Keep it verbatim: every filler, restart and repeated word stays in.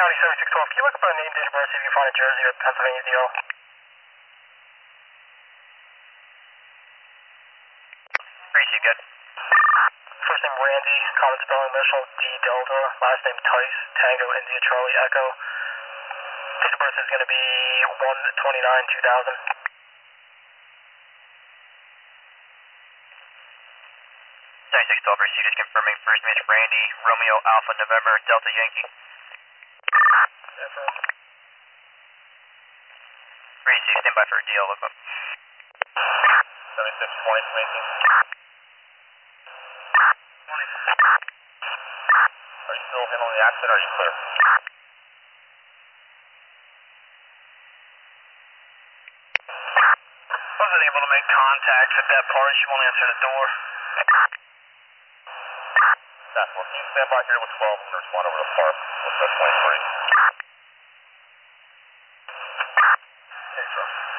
County seventy-six twelve, can you look up a name, date of birth, see if you can find a Jersey or Pennsylvania deal? Received, good. First name Randy, common spelling, initial D Delta, last name Tice, Tango, India, Charlie, Echo. Date of birth is going to be one twenty-nine two thousand. seventy-six twelve, received, just confirming first name is Randy, Romeo, Alpha, November, Delta, Yankee. Received, stand by for a deal, look up. seventy-six twenty, making. Are you still handling the accident or are you clear? Wasn't able to make contact at that part, she won't answer the door. That's what, can you stand by here with twelve and respond over to Park with the twenty-three? Okay, sir.